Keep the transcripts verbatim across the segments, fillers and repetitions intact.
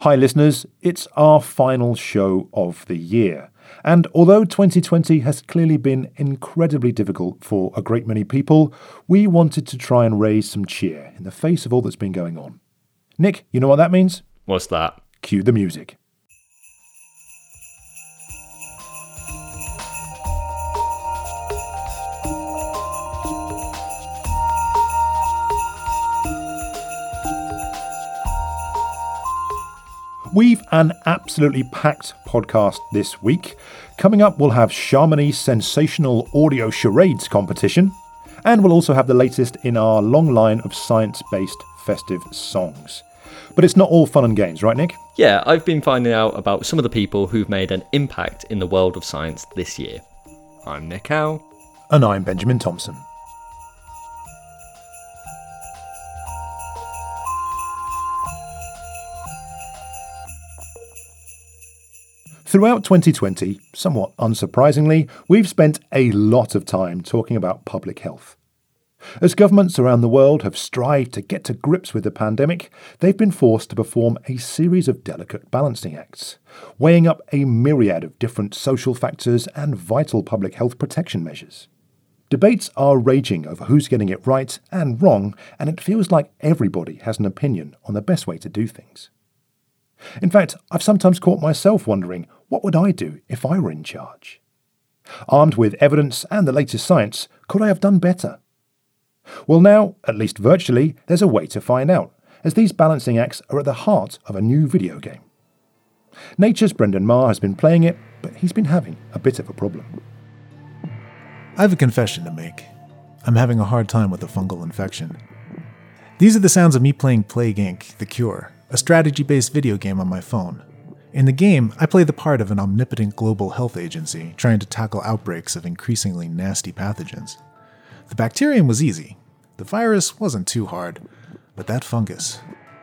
Hi listeners, it's our final show of the year. And although twenty twenty has clearly been incredibly difficult for a great many people, we wanted to try and raise some cheer in the face of all that's been going on. Nick, you know what that means? What's that? Cue the music. We've an absolutely packed podcast this week. Coming up, we'll have Sharmony's sensational audio charades competition, and we'll also have the latest in our long line of science-based festive songs. But it's not all fun and games, right, Nick? Yeah, I've been finding out about some of the people who've made an impact in the world of science this year. I'm Nick Howe. And I'm Benjamin Thompson. Throughout twenty twenty, somewhat unsurprisingly, we've spent a lot of time talking about public health. As governments around the world have strived to get to grips with the pandemic, they've been forced to perform a series of delicate balancing acts, weighing up a myriad of different social factors and vital public health protection measures. Debates are raging over who's getting it right and wrong, and it feels like everybody has an opinion on the best way to do things. In fact, I've sometimes caught myself wondering, what would I do if I were in charge? Armed with evidence and the latest science, could I have done better? Well now, at least virtually, there's a way to find out, as these balancing acts are at the heart of a new video game. Nature's Brendan Maher has been playing it, but he's been having a bit of a problem. I have a confession to make. I'm having a hard time with a fungal infection. These are the sounds of me playing Plague Incorporated. The Cure, a strategy-based video game on my phone. In the game, I play the part of an omnipotent global health agency trying to tackle outbreaks of increasingly nasty pathogens. The bacterium was easy. The virus wasn't too hard, but that fungus.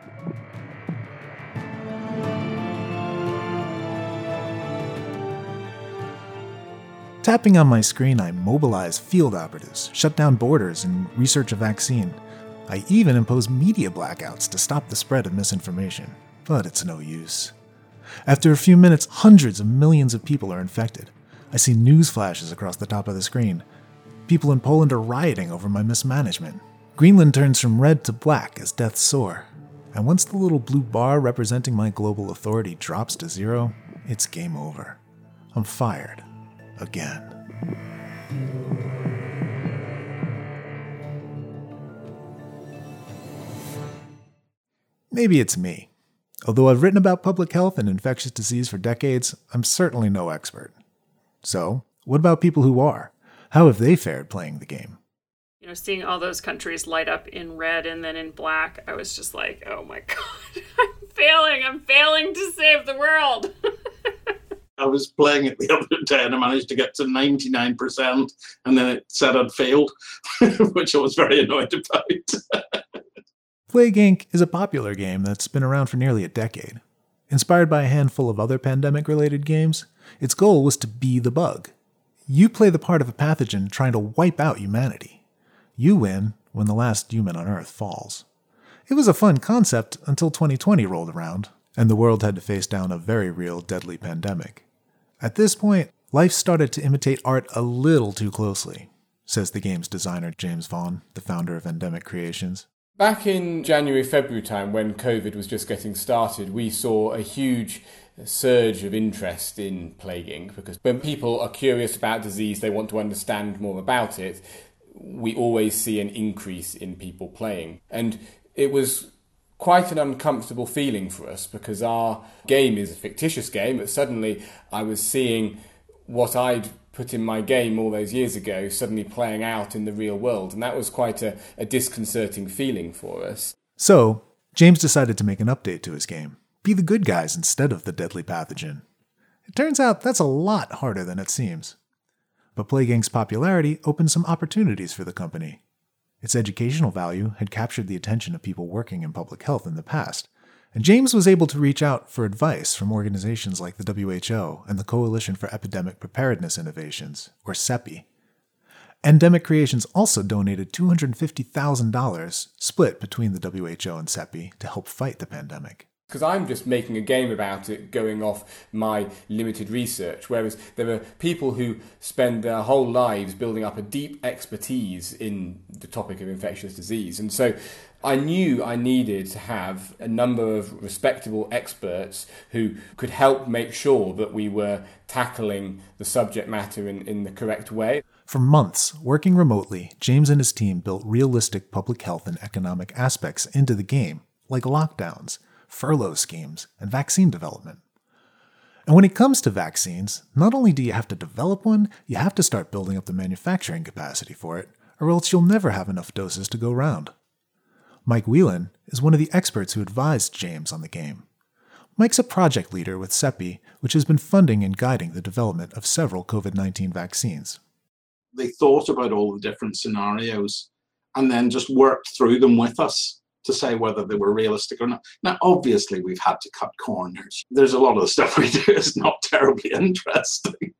Tapping on my screen, I mobilize field operatives, shut down borders, and research a vaccine. I even impose media blackouts to stop the spread of misinformation, but it's no use. After a few minutes, hundreds of millions of people are infected. I see news flashes across the top of the screen. People in Poland are rioting over my mismanagement. Greenland turns from red to black as deaths soar. And once the little blue bar representing my global authority drops to zero, it's game over. I'm fired. Again. Maybe it's me. Although I've written about public health and infectious disease for decades, I'm certainly no expert. So, what about people who are? How have they fared playing the game? You know, seeing all those countries light up in red and then in black, I was just like, oh my God, I'm failing, I'm failing to save the world. I was playing it the other day and I managed to get to ninety-nine percent and then it said I'd failed, which I was very annoyed about. Plague Incorporated is a popular game that's been around for nearly a decade. Inspired by a handful of other pandemic-related games, its goal was to be the bug. You play the part of a pathogen trying to wipe out humanity. You win when the last human on Earth falls. It was a fun concept until twenty twenty rolled around, and the world had to face down a very real deadly pandemic. At this point, life started to imitate art a little too closely, says the game's designer James Vaughn, the founder of Endemic Creations. Back in January, February time, when COVID was just getting started, we saw a huge surge of interest in Plague Incorporated, because when people are curious about disease, they want to understand more about it, we always see an increase in people playing. And it was quite an uncomfortable feeling for us, because our game is a fictitious game, but suddenly I was seeing what I'd put in my game all those years ago suddenly playing out in the real world, and that was quite a, a disconcerting feeling for us. So, James decided to make an update to his game. Be the good guys instead of the deadly pathogen. It turns out that's a lot harder than it seems. But Plague Incorporated's popularity opened some opportunities for the company. Its educational value had captured the attention of people working in public health in the past, and James was able to reach out for advice from organizations like the W H O and the Coalition for Epidemic Preparedness Innovations, or CEPI. Endemic Creations also donated two hundred fifty thousand dollars, split between the W H O and CEPI, to help fight the pandemic. Because I'm just making a game about it, going off my limited research, whereas there are people who spend their whole lives building up a deep expertise in the topic of infectious disease. And so I knew I needed to have a number of respectable experts who could help make sure that we were tackling the subject matter in, in the correct way. For months, working remotely, James and his team built realistic public health and economic aspects into the game, like lockdowns, furlough schemes, and vaccine development. And when it comes to vaccines, not only do you have to develop one, you have to start building up the manufacturing capacity for it, or else you'll never have enough doses to go round. Mike Whelan is one of the experts who advised James on the game. Mike's a project leader with CEPI, which has been funding and guiding the development of several covid nineteen vaccines. They thought about all the different scenarios and then just worked through them with us to say whether they were realistic or not. Now, obviously, we've had to cut corners. There's a lot of the stuff we do is not terribly interesting.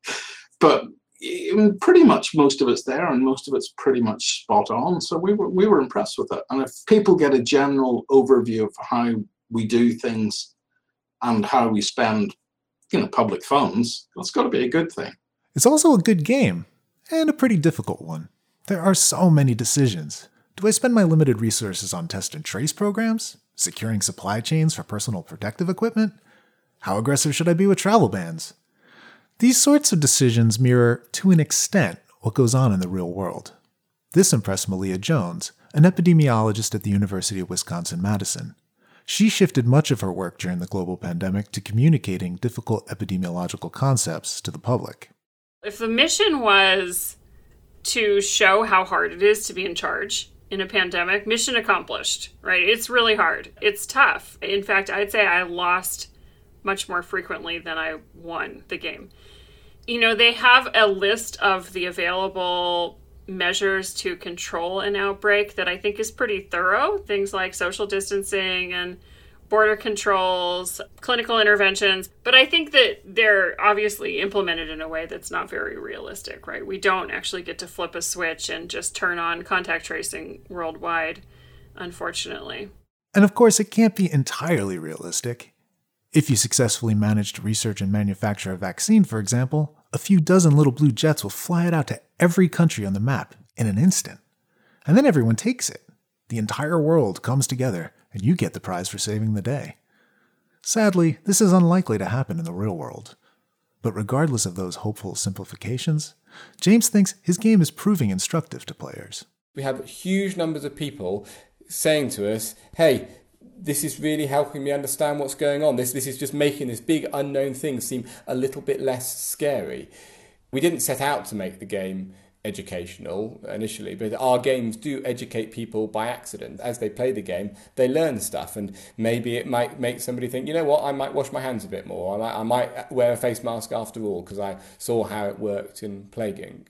But I mean, pretty much most of it's there and most of it's pretty much spot on. So we were, we were impressed with it. And if people get a general overview of how we do things and how we spend, you know, public funds, that's got to be a good thing. It's also a good game, and a pretty difficult one. There are so many decisions. Do I spend my limited resources on test and trace programs? Securing supply chains for personal protective equipment? How aggressive should I be with travel bans? These sorts of decisions mirror, to an extent, what goes on in the real world. This impressed Malia Jones, an epidemiologist at the University of Wisconsin-Madison. She shifted much of her work during the global pandemic to communicating difficult epidemiological concepts to the public. If the mission was to show how hard it is to be in charge in a pandemic, mission accomplished, right? It's really hard. It's tough. In fact, I'd say I lost much more frequently than I won the game. You know, they have a list of the available measures to control an outbreak that I think is pretty thorough. Things like social distancing and border controls, clinical interventions. But I think that they're obviously implemented in a way that's not very realistic, right? We don't actually get to flip a switch and just turn on contact tracing worldwide, unfortunately. And of course, it can't be entirely realistic. If you successfully manage to research and manufacture a vaccine, for example, a few dozen little blue jets will fly it out to every country on the map in an instant. And then everyone takes it. The entire world comes together, and you get the prize for saving the day. Sadly, this is unlikely to happen in the real world. But regardless of those hopeful simplifications, James thinks his game is proving instructive to players. We have huge numbers of people saying to us, hey, this is really helping me understand what's going on. This, this is just making this big unknown thing seem a little bit less scary. We didn't set out to make the game educational initially, but our games do educate people by accident. As they play the game, they learn stuff, and maybe it might make somebody think, you know what, I might wash my hands a bit more. I might, I might wear a face mask after all because I saw how it worked in Plaguing.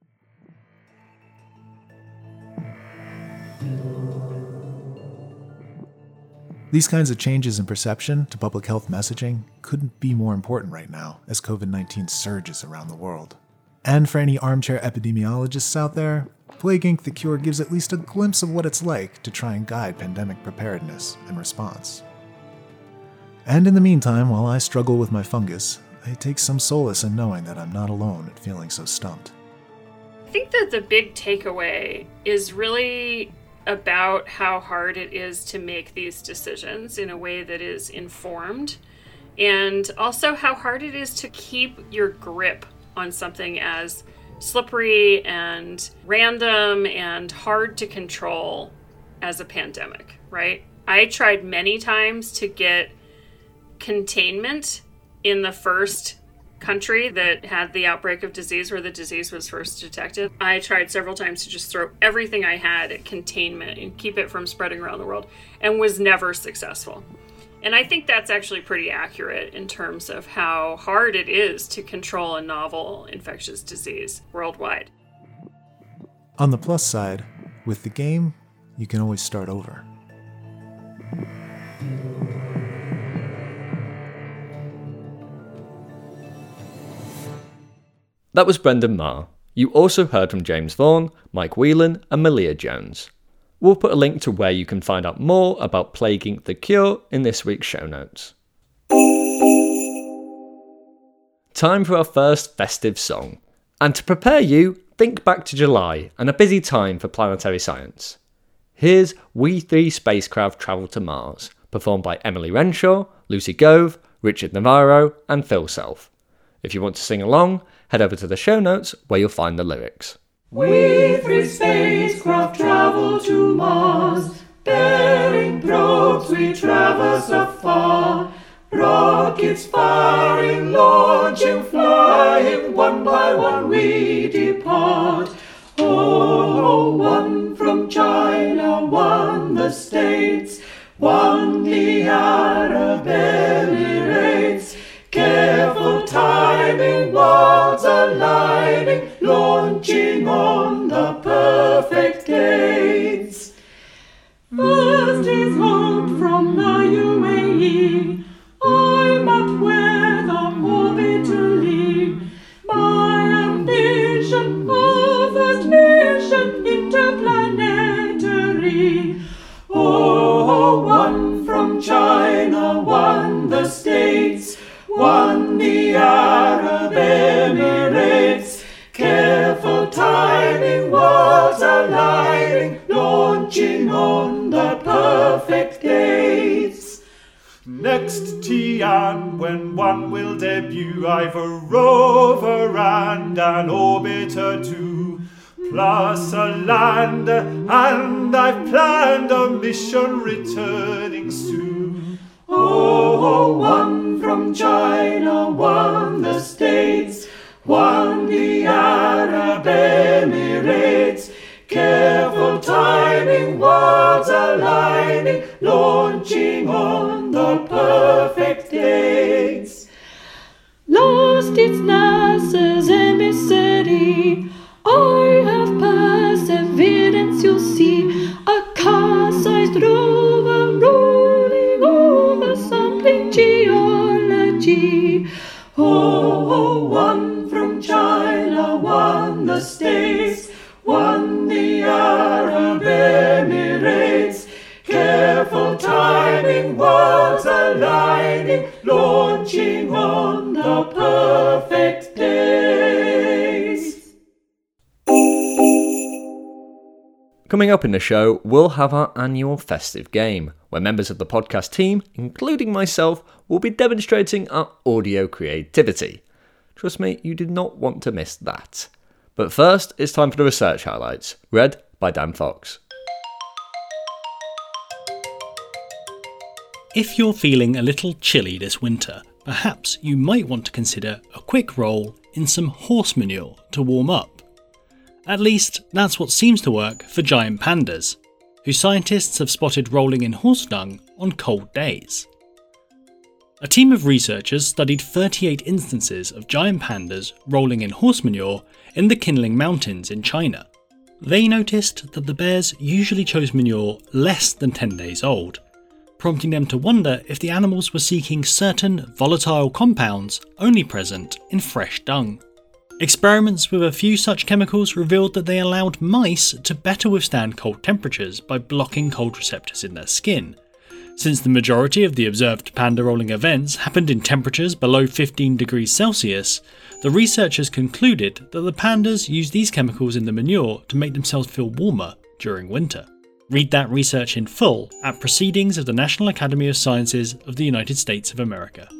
These kinds of changes in perception to public health messaging couldn't be more important right now as covid nineteen surges around the world. And for any armchair epidemiologists out there, Plague Incorporated. The Cure gives at least a glimpse of what it's like to try and guide pandemic preparedness and response. And in the meantime, while I struggle with my fungus, I take some solace in knowing that I'm not alone at feeling so stumped. I think that the big takeaway is really about how hard it is to make these decisions in a way that is informed, and also how hard it is to keep your grip on something as slippery and random and hard to control as a pandemic, right? I tried many times to get containment in the first country that had the outbreak of disease, where the disease was first detected. I tried several times to just throw everything I had at containment and keep it from spreading around the world, and was never successful. And I think that's actually pretty accurate in terms of how hard it is to control a novel infectious disease worldwide. On the plus side, with the game, you can always start over. That was Brendan Marr. You also heard from James Vaughan, Mike Whelan, and Malia Jones. We'll put a link to where you can find out more about Plaguing the Cure in this week's show notes. Time for our first festive song. And to prepare you, think back to July and a busy time for planetary science. Here's We Three Spacecraft Travel to Mars, performed by Emily Renshaw, Lucy Gove, Richard Navarro and Phil Self. If you want to sing along, head over to the show notes where you'll find the lyrics. We three spacecraft travel to Mars, bearing probes we traverse afar. Rockets firing, launching, flying, one by one we depart. Oh, one from China, one the States, one the Arab Emirates. Careful timing, worlds aligning, launching on the perfect dates. First is home from the U A E. I'm up where the orbiter league. My ambition, our first mission, interplanetary. Oh, one from China, one the States, one the Arab Emirates. Careful timing, worlds aligning, launching on the perfect dates. Next Tian, when one will debut, I've a rover and an orbiter too, plus a lander, and I've planned a mission returning soon. Oh, one from China, one the States, one the Arab Emirates. Careful timing, worlds aligning, launching on the perfect dates. Lost its NASA's emissary. I have perseverance, you'll see. A car-sized rover rolling over sampling geology. Oh, one from China, one the States, one the Arab Emirates. Careful timing, worlds aligning, launching on the perfect days. Coming up in the show, we'll have our annual festive game, where members of the podcast team, including myself, will be demonstrating our audio creativity. Trust me, you do not want to miss that. But first, it's time for the research highlights, read by Dan Fox. If you're feeling a little chilly this winter, perhaps you might want to consider a quick roll in some horse manure to warm up. At least, that's what seems to work for giant pandas, who scientists have spotted rolling in horse dung on cold days. A team of researchers studied thirty-eight instances of giant pandas rolling in horse manure in the Qinling Mountains in China. They noticed that the bears usually chose manure less than ten days old, prompting them to wonder if the animals were seeking certain volatile compounds only present in fresh dung. Experiments with a few such chemicals revealed that they allowed mice to better withstand cold temperatures by blocking cold receptors in their skin. Since the majority of the observed panda rolling events happened in temperatures below fifteen degrees Celsius, the researchers concluded that the pandas used these chemicals in the manure to make themselves feel warmer during winter. Read that research in full at Proceedings of the National Academy of Sciences of the United States of America.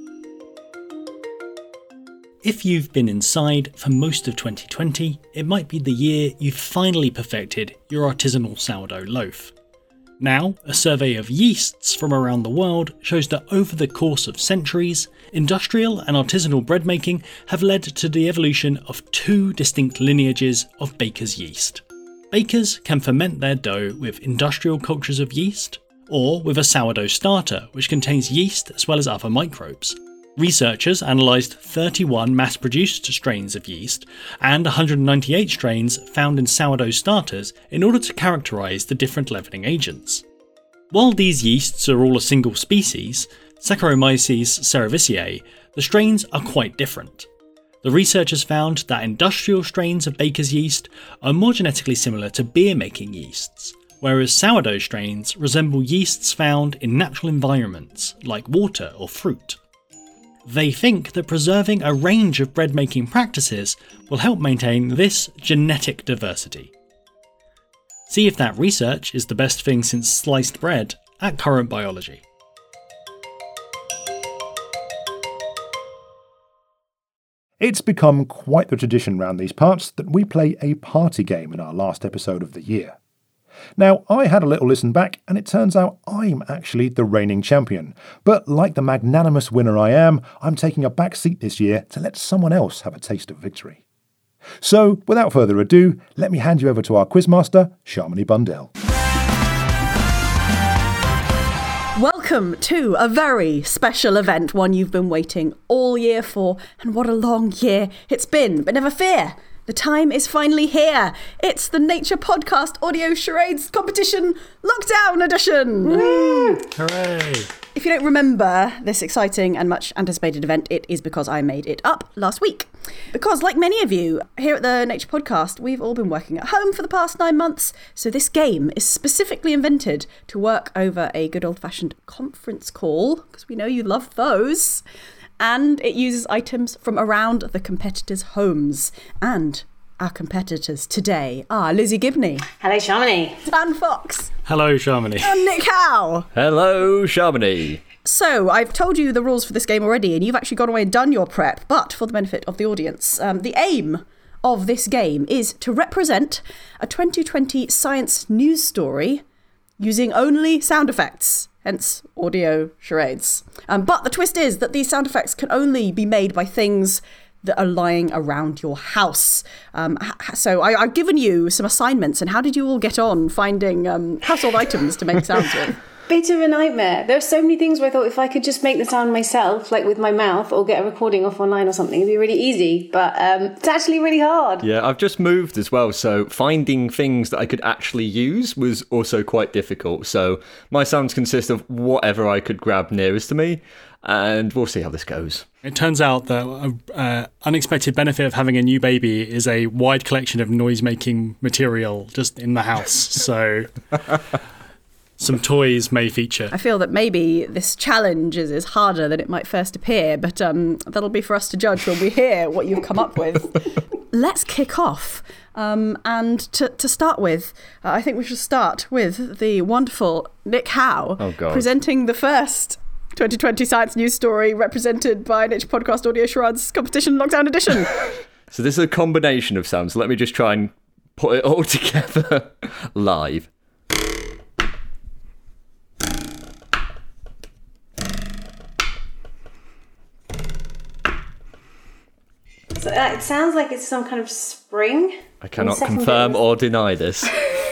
If you've been inside for most of twenty twenty, it might be the year you've finally perfected your artisanal sourdough loaf. Now, a survey of yeasts from around the world shows that over the course of centuries, industrial and artisanal bread making have led to the evolution of two distinct lineages of baker's yeast. Bakers can ferment their dough with industrial cultures of yeast, or with a sourdough starter, which contains yeast as well as other microbes. Researchers analysed thirty-one mass-produced strains of yeast and one hundred ninety-eight strains found in sourdough starters in order to characterise the different leavening agents. While these yeasts are all a single species, Saccharomyces cerevisiae, the strains are quite different. The researchers found that industrial strains of baker's yeast are more genetically similar to beer-making yeasts, whereas sourdough strains resemble yeasts found in natural environments, like water or fruit. They think that preserving a range of bread-making practices will help maintain this genetic diversity. See if that research is the best thing since sliced bread at Current Biology. It's become quite the tradition round these parts that we play a party game in our last episode of the year. Now, I had a little listen back, and it turns out I'm actually the reigning champion. But like the magnanimous winner I am, I'm taking a back seat this year to let someone else have a taste of victory. So, without further ado, let me hand you over to our quizmaster, Shamini Bundell. Welcome to a very special event, one you've been waiting all year for, and what a long year it's been. But never fear, the time is finally here. It's the Nature Podcast Audio Charades Competition Lockdown Edition. Woo! Hooray! If you don't remember this exciting and much anticipated event, it is because I made it up last week. Because, like many of you here at the Nature Podcast, we've all been working at home for the past nine months, so this game is specifically invented to work over a good old-fashioned conference call, because we know you love those, and it uses items from around the competitors' homes. And our competitors today are Lizzie Gibney. Hello, Shamini. Dan Fox. Hello, Shamini. And Nick Howe. Hello, Shamini. So, I've told you the rules for this game already, and you've actually gone away and done your prep, but for the benefit of the audience, um, the aim of this game is to represent a twenty twenty science news story using only sound effects, hence audio charades. Um, but the twist is that these sound effects can only be made by things that are lying around your house. Um, so I, I've given you some assignments, and how did you all get on finding um, household items to make sounds with? Bit of a nightmare. There are so many things where I thought if I could just make the sound myself, like with my mouth, or get a recording off online or something, it'd be really easy. But um, it's actually really hard. Yeah, I've just moved as well, so finding things that I could actually use was also quite difficult. So my sounds consist of whatever I could grab nearest to me, and we'll see how this goes. It turns out that an uh, unexpected benefit of having a new baby is a wide collection of noise-making material just in the house. So some toys may feature. I feel that maybe this challenge is, is harder than it might first appear, but um, that'll be for us to judge when we hear what you've come up with. Let's kick off. Um, and to, to start with, uh, I think we should start with the wonderful Nick Howe oh, God. presenting the first twenty twenty science news story represented by Nature Podcast Audio Charades Competition Lockdown Edition. So this is a combination of sounds. So let me just try and put it all together live. So, uh, it sounds like it's some kind of spring. I cannot confirm was... or deny this.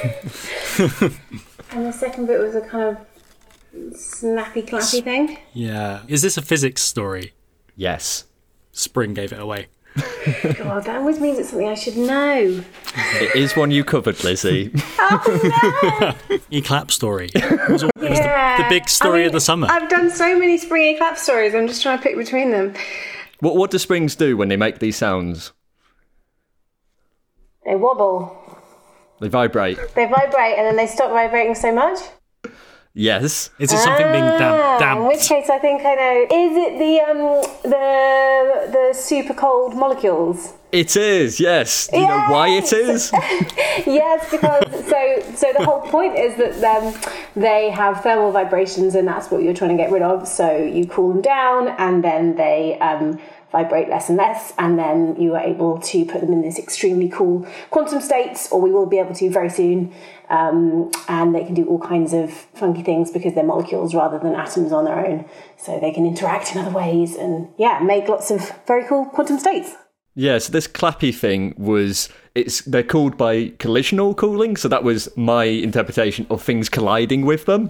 And the second bit was a kind of snappy, clappy thing. Yeah. Is this a physics story? Yes. Spring gave it away. God, that always means it's something I should know. It is one you covered, Lizzie. Oh, no! Eclap story. It was, all, it was yeah. the, the big story I mean, of the summer. I've done so many spring eclap stories, I'm just trying to pick between them. What what do springs do when they make these sounds? They wobble. They vibrate. They vibrate and then they stop vibrating so much? Yes. Is it something ah, being damp- damped? In which case I think I know. Is it the um the the super cold molecules? It is, yes. Do you yes! know why it is? Yes, because so so the whole point is that um, they have thermal vibrations, and that's what you're trying to get rid of. So you cool them down, and then they um, vibrate less and less, and then you are able to put them in this extremely cool quantum states, or we will be able to very soon. Um, and they can do all kinds of funky things because they're molecules rather than atoms on their own. So they can interact in other ways and, yeah, make lots of very cool quantum states. Yeah, so this clappy thing was, it's they're called by collisional cooling, so that was my interpretation of things colliding with them.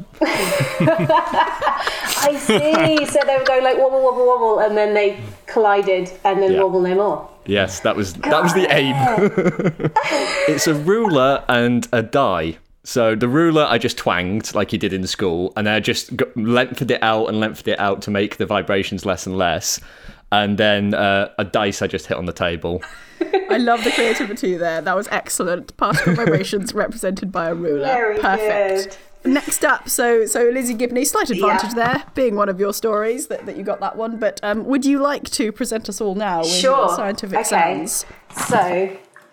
I see. So they would go like wobble, wobble, wobble, and then they collided and then yeah. wobble no more. Yes, that was that was the aim. It's a ruler and a die. So the ruler I just twanged like you did in school, and I just got, lengthened it out and lengthened it out to make the vibrations less and less. And then uh, a dice I just hit on the table. I love the creativity there. That was excellent. Particle vibrations represented by a ruler. Very Perfect. Good. Next up, so so Lizzie Gibney, slight advantage Yeah. there, being one of your stories that, that you got that one. But um, would you like to present us all now with Sure. your scientific Okay. sounds? So,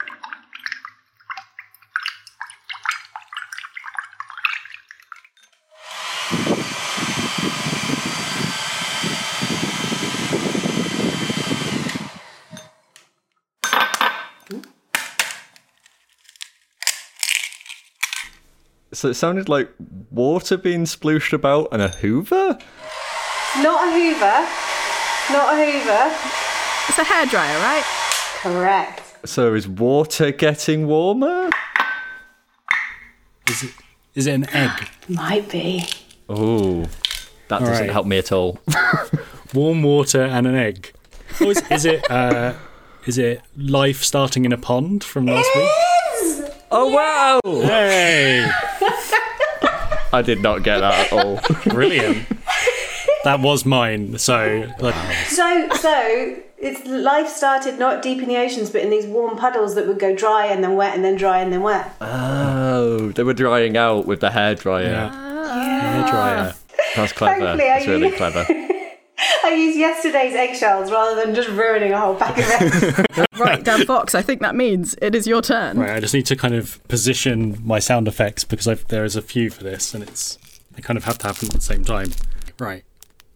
So it sounded like water being splooshed about and a Hoover? not a Hoover. Not a Hoover. It's a hairdryer, right? Correct. So is water getting warmer? Is it, is it an egg? Might be. Oh, that All doesn't right. help me at all. Warm water and an egg. Oh, is, is it uh, is it life starting in a pond from last week? Is! Oh, wow! Hey! I did not get that at all. Brilliant. That was mine. So, like, So, so it's life started not deep in the oceans, but in these warm puddles that would go dry and then wet and then dry and then wet. Oh, they were drying out with the hairdryer. yeah. Hairdryer. That's clever. Thankfully, I That's really use- clever. I used yesterday's eggshells rather than just ruining a whole pack of eggs. Right, Dan Fox, I think that means it is your turn. Right, I just need to kind of position my sound effects because I've, there is a few for this, and it's they kind of have to happen at the same time. Right.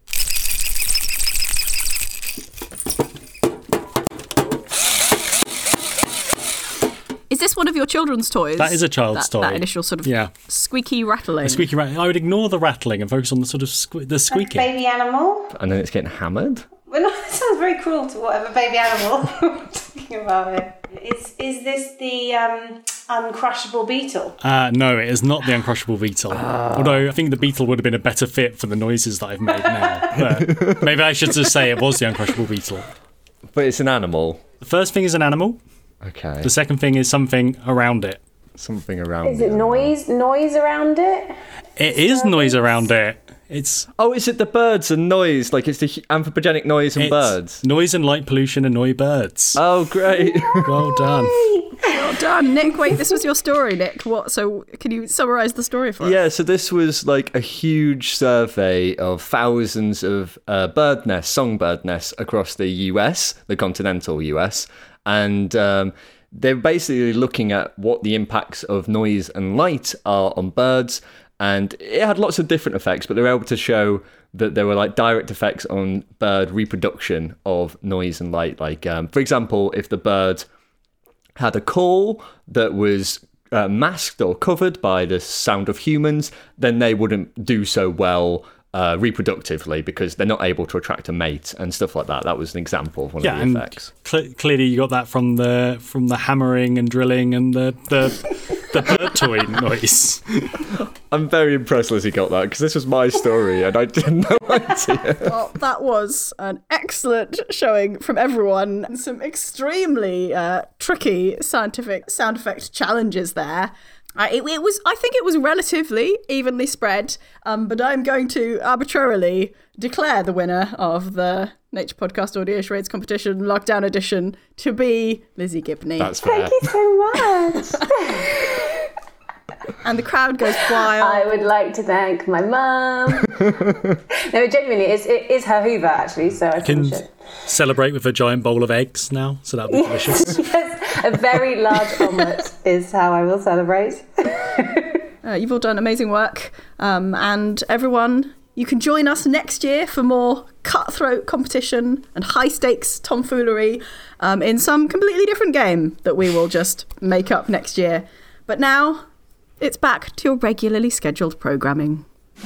Is this one of your children's toys? That is a child's that, toy. That initial sort of Yeah. squeaky rattling. The squeaky rattling. I would ignore the rattling and focus on the sort of sque- the squeaking. Baby animal. And then it's getting hammered? Well, no, that sounds very cruel to whatever baby animal we're talking about here. Is, is this the um, uncrushable beetle? Uh, no, it is not the uncrushable beetle. Although I think the beetle would have been a better fit for the noises that I've made now. But maybe I should just say it was the uncrushable beetle. But it's an animal. The first thing is an animal. Okay. The second thing is something around it. Something around Is it noise? Noise around it? It is noise around it. It's Oh, is it the birds and noise? Like it's the hu- anthropogenic noise and it's birds? noise and light pollution annoy birds. Oh, great. Well done. Well done, Nick. Wait, this was your story, Nick. What? So, can you summarise the story for us? Yeah, so this was like a huge survey of thousands of uh, bird nests, songbird nests across the U S, the continental U S, and um, they're basically looking at what the impacts of noise and light are on birds, and it had lots of different effects, but they were able to show that there were like direct effects on bird reproduction of noise and light. Like, um, for example, if the bird had a call that was uh, masked or covered by the sound of humans, then they wouldn't do so well uh, reproductively because they're not able to attract a mate and stuff like that. That was an example of one Yeah, of the and effects. cl- clearly you got that from the from the hammering and drilling and the the, the bird toy noise. I'm very impressed Lizzie got that because this was my story and I had no idea. Well, that was an excellent showing from everyone. And some extremely uh, tricky scientific sound effect challenges there. Uh, it, it was, I think, it was relatively evenly spread. Um, but I'm going to arbitrarily declare the winner of the Nature Podcast Audio Charades Competition Lockdown Edition to be Lizzie Gibney. That's fair. Thank you so much. And the crowd goes wild. I would like to thank my mum. No, genuinely, it's, it is her Hoover, actually, so I Can think should. celebrate with a giant bowl of eggs now, so that'll be delicious. Yes, a very large omelette is how I will celebrate. Uh, you've all done amazing work. Um, and everyone, you can join us next year for more cutthroat competition and high stakes tomfoolery um, in some completely different game that we will just make up next year. But now it's back to your regularly scheduled programming.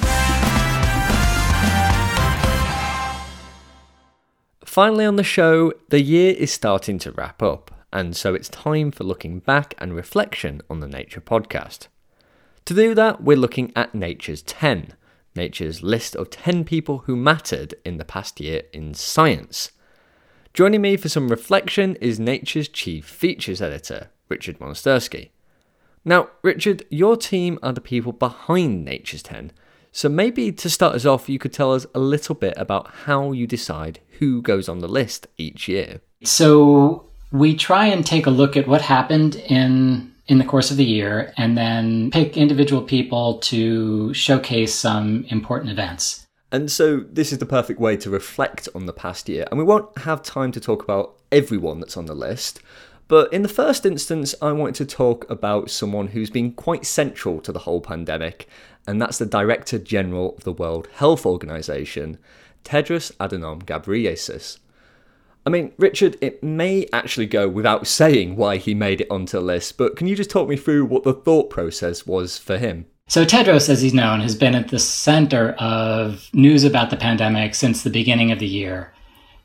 Finally on the show, the year is starting to wrap up, and so it's time for looking back and reflection on the Nature Podcast. To do that, we're looking at Nature's ten, Nature's list of ten people who mattered in the past year in science. Joining me for some reflection is Nature's chief features editor, Richard Monastersky. Now, Richard, your team are the people behind Nature's ten, so maybe to start us off, you could tell us a little bit about how you decide who goes on the list each year. So We try and take a look at what happened in in the course of the year and then pick individual people to showcase some important events. And so this is the perfect way to reflect on the past year. And we won't have time to talk about everyone that's on the list. But in the first instance, I wanted to talk about someone who's been quite central to the whole pandemic. And that's the Director General of the World Health Organization, Tedros Adhanom Ghebreyesus. I mean, Richard, it may actually go without saying why he made it onto the list, but can you just talk me through what the thought process was for him? So Tedros, as he's known, has been at the center of news about the pandemic since the beginning of the year.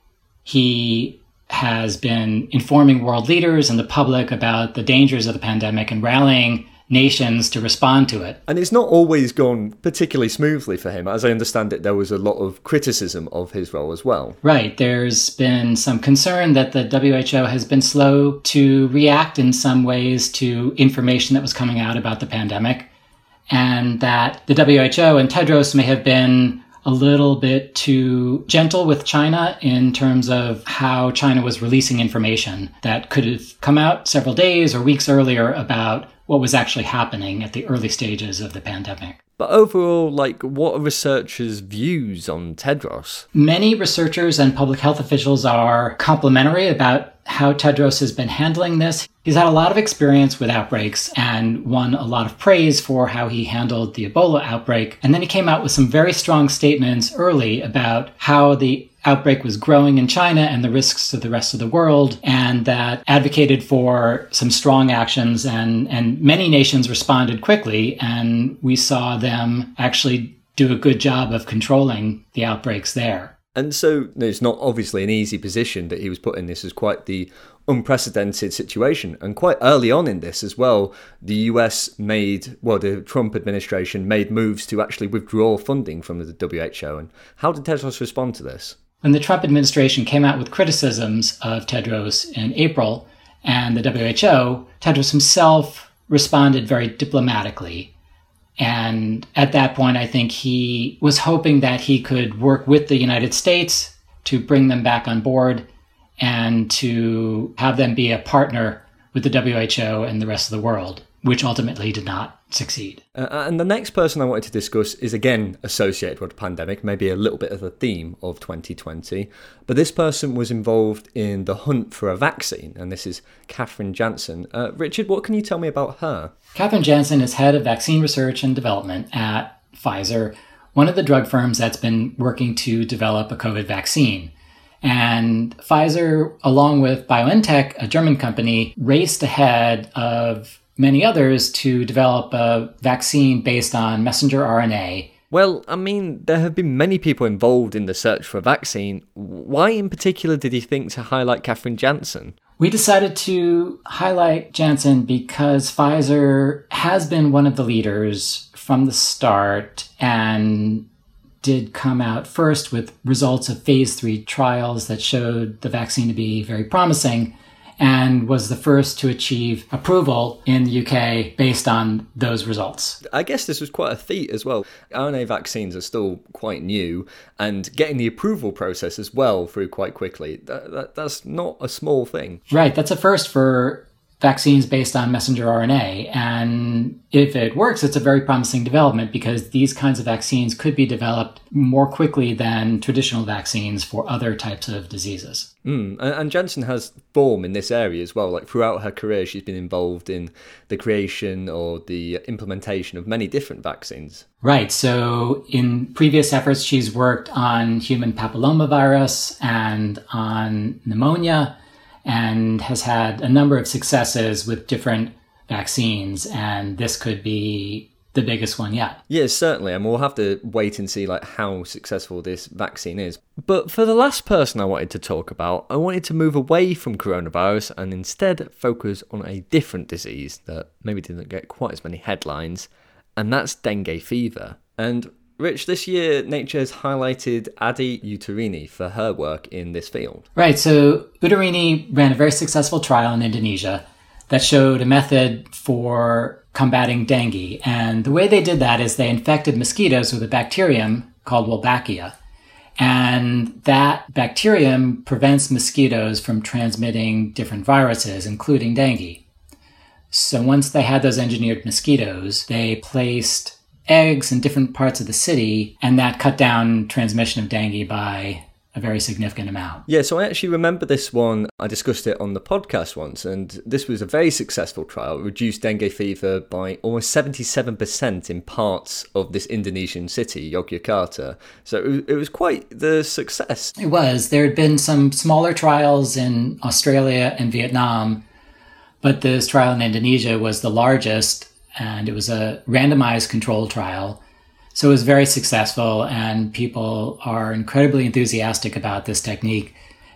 He has been informing world leaders and the public about the dangers of the pandemic and rallying nations to respond to it. And it's not always gone particularly smoothly for him. As I understand it, there was a lot of criticism of his role as well. Right. There's been some concern that the W H O has been slow to react in some ways to information that was coming out about the pandemic, and that the W H O and Tedros may have been a little bit too gentle with China in terms of how China was releasing information that could have come out several days or weeks earlier about what was actually happening at the early stages of the pandemic. But overall, like, what are researchers' views on Tedros? Many researchers and public health officials are complimentary about how Tedros has been handling this. He's had a lot of experience with outbreaks and won a lot of praise for how he handled the Ebola outbreak. And then he came out with some very strong statements early about how the outbreak was growing in China and the risks to the rest of the world, and that advocated for some strong actions, and, and many nations responded quickly, and we saw them actually do a good job of controlling the outbreaks there. And so it's not obviously an easy position that he was put in. This is quite the unprecedented situation. And quite early on in this as well, the U S made, well, the Trump administration made moves to actually withdraw funding from the W H O. And how did Tedros respond to this? When the Trump administration came out with criticisms of Tedros in April and the W H O, Tedros himself responded very diplomatically. And at that point, I think he was hoping that he could work with the United States to bring them back on board and to have them be a partner with the W H O and the rest of the world, which ultimately did not succeed. Uh, and the next person I wanted to discuss is again associated with the pandemic, maybe a little bit of a theme of twenty twenty. But this person was involved in the hunt for a vaccine, and this is Catherine Jansen. Uh, Richard, what can you tell me about her? Catherine Jansen is head of vaccine research and development at Pfizer, one of the drug firms that's been working to develop a COVID vaccine. And Pfizer, along with BioNTech, a German company, raced ahead of many others to develop a vaccine based on messenger R N A. Well, I mean, there have been many people involved in the search for a vaccine. Why in particular did he think to highlight Catherine Jansen? We decided to highlight Jansen because Pfizer has been one of the leaders from the start and did come out first with results of phase three trials that showed the vaccine to be very promising, and was the first to achieve approval in the U K based on those results. I guess this was quite a feat as well. R N A vaccines are still quite new, and getting the approval process as well through quite quickly, that, that, that's not a small thing. Right, that's a first for vaccines based on messenger R N A. And if it works, it's a very promising development because these kinds of vaccines could be developed more quickly than traditional vaccines for other types of diseases. Mm. And, and Jansen has form in this area as well. Like throughout her career, she's been involved in the creation or the implementation of many different vaccines. Right. So in previous efforts, she's worked on human papillomavirus and on pneumonia, and has had a number of successes with different vaccines, and this could be the biggest one yet. Yes, certainly, and we'll have to wait and see like how successful this vaccine is. But for the last person I wanted to talk about, I wanted to move away from coronavirus and instead focus on a different disease that maybe didn't get quite as many headlines, and that's dengue fever. And Rich, this year Nature has highlighted Adi Uterini for her work in this field. Right, so Uterini ran a very successful trial in Indonesia that showed a method for combating dengue. And the way they did that is they infected mosquitoes with a bacterium called Wolbachia. And that bacterium prevents mosquitoes from transmitting different viruses, including dengue. So once they had those engineered mosquitoes, they placed eggs in different parts of the city, and that cut down transmission of dengue by a very significant amount. Yeah, so I actually remember this one. I discussed it on the podcast once, and this was a very successful trial. It reduced dengue fever by almost seventy-seven percent in parts of this Indonesian city, Yogyakarta. So it was, it was quite the success. It was. There had been some smaller trials in Australia and Vietnam, but this trial in Indonesia was the largest, and it was a randomized controlled trial. So it was very successful, and people are incredibly enthusiastic about this technique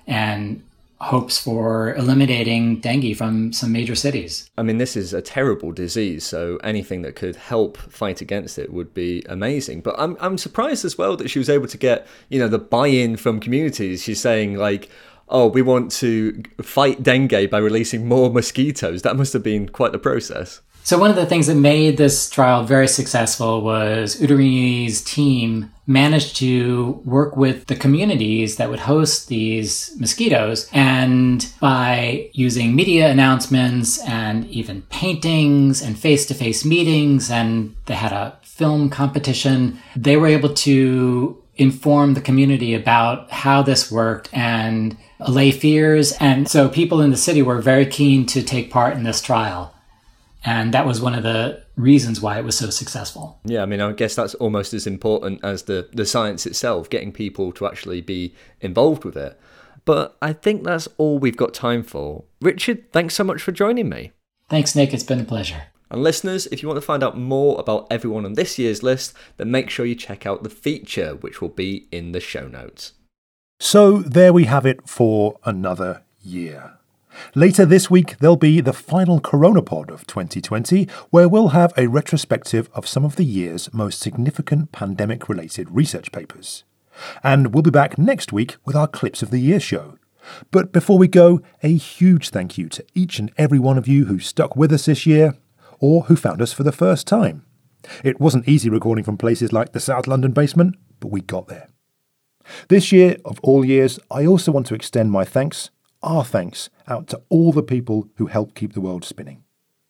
and hopes for eliminating dengue from some major cities. I mean, this is a terrible disease, so anything that could help fight against it would be amazing. But I'm I'm surprised as well that she was able to get, you know, the buy-in from communities. She's saying, like, oh, we want to fight dengue by releasing more mosquitoes. That must have been quite the process. So one of the things that made this trial very successful was Udurini's team managed to work with the communities that would host these mosquitoes, and by using media announcements and even paintings and face-to-face meetings, and they had a film competition, they were able to inform the community about how this worked and allay fears. And so people in the city were very keen to take part in this trial. And that was one of the reasons why it was so successful. Yeah, I mean, I guess that's almost as important as the, the science itself, getting people to actually be involved with it. But I think that's all we've got time for. Richard, thanks so much for joining me. Thanks, Nick. It's been a pleasure. And listeners, if you want to find out more about everyone on this year's list, then make sure you check out the feature, which will be in the show notes. So there we have it for another year. Later this week, there'll be the final CoronaPod of twenty twenty, where we'll have a retrospective of some of the year's most significant pandemic-related research papers. And we'll be back next week with our Clips of the Year show. But before we go, a huge thank you to each and every one of you who stuck with us this year, or who found us for the first time. It wasn't easy recording from places like the South London basement, but we got there. This year, of all years, I also want to extend my thanks Our thanks out to all the people who help keep the world spinning.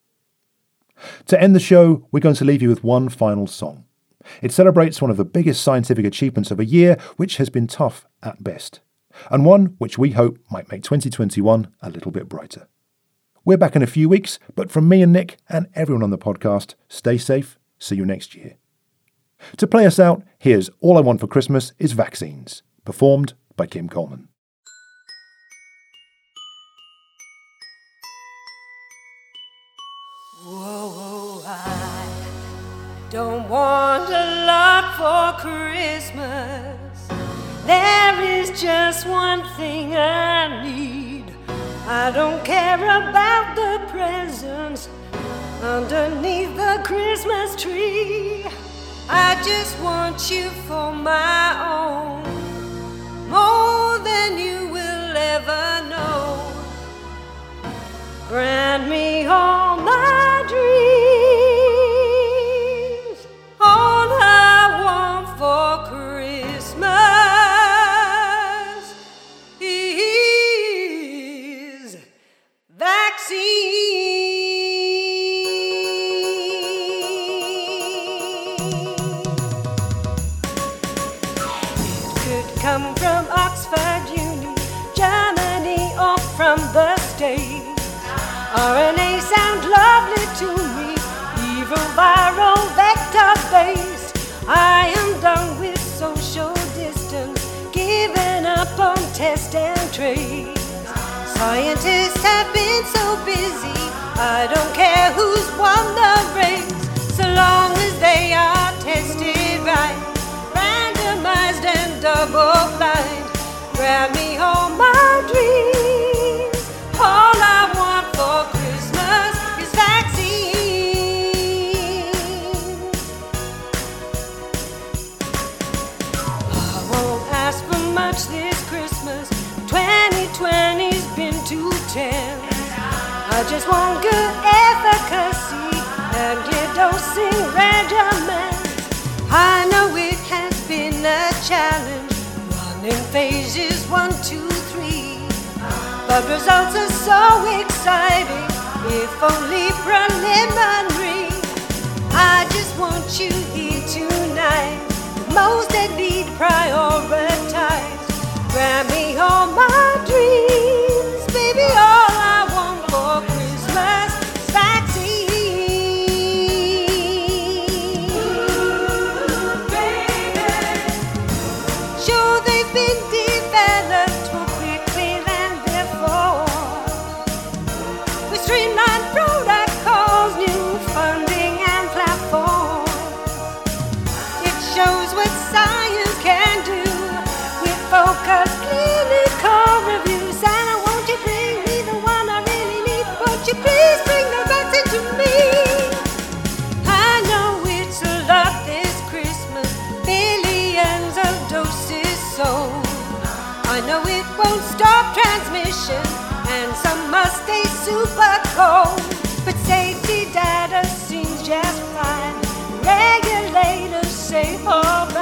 To end the show, we're going to leave you with one final song. It celebrates one of the biggest scientific achievements of a year which has been tough at best, and one which we hope might make twenty twenty-one a little bit brighter. We're back in a few weeks, but from me and Nick and everyone on the podcast, stay safe, see you next year. To play us out, here's All I Want for Christmas is Vaccines, performed by Kim Coleman. Whoa, I don't want a lot for Christmas. There is just one thing I need. I don't care about the presents underneath the Christmas tree. I just want you for my own, more than you will ever know. Grant me all my dreams, all I want for Christmas is vaccines. It could come from Oxford, Uni, Germany, or from the States. R N A sound lovely to me, even viral vector based. I am done with social distance, giving up on test and trace. Scientists have been so busy, I don't care who's won the race, so long as they are tested right, randomized and double blind. Grab me all my dreams, all I want for Christmas is vaccines. I won't ask for much this Christmas, twenty twenty's been too tense. I just want good efficacy and clear dosing regimens. I know it has been a challenge but results are so exciting, if only preliminary. I just want you here tonight, the most that need prioritized. Grant me all my dreams, baby, all I want for Christmas is vaccine. Ooh, baby. Sure, they've been developed more quickly than before, with streamlined protocols, new funding and platforms. It shows what science can do with focused clinical reviews. And I want you bring me the one I really need. Won't you please bring the vaccine to me? I know it's a lot this Christmas, billions of doses sold. I know it won't stop transmission, and some must stay super cold. But safety data seems just fine. Regulators say all right.